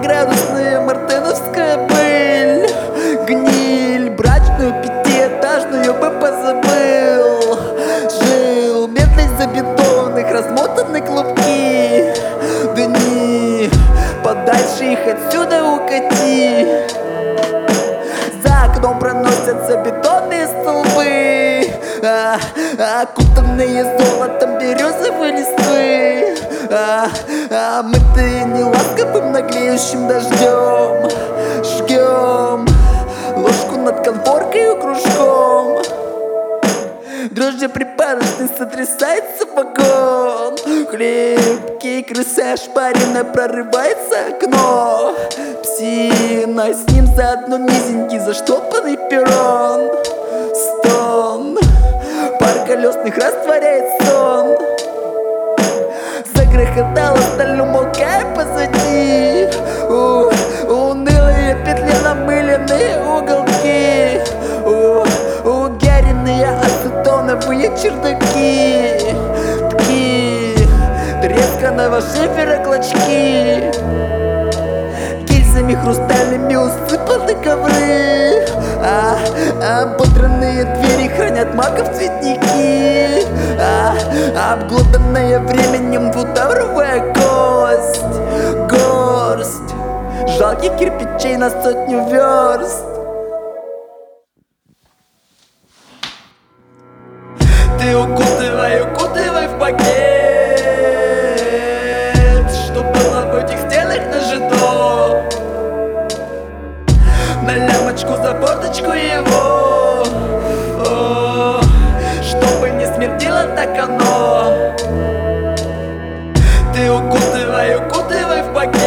градусная мартеновская пыль. Гниль брачную пятиэтажную бы позабыл. Жил медленно за бетонных размотаны клубки. Дни, подальше их отсюда укати. За окном проносятся бетонные столбы, окутанные золотом березовой листвы. Мы-то не ласковым наглеющим дождем жгем ложку над конфоркой кружком. Дрожжи припадочный сотрясается вагон. Хлебкий крысы ошпаренно прорывается окно. Псина, с ним заодно низенький заштопанный перрон. Стон, пар колесных растворяет сон. Загрохотало сталь, умолкая позади. Унылые петли, намыленные уголки. Угаренные ацетоновые чердаки. Тки тресканого шифера клочки. Гильзами хрустальными усыпаны ковры. Ободранные двери хранят маков цветники. Обглоданная временем двутавровая кость. Горсть жалких кирпичей на 100 верст. Ты укутывай в пакет, что было в этих стенах нажито. На лямочку за форточку его, чтобы не смердило так оно. Ты укутывай в пакет,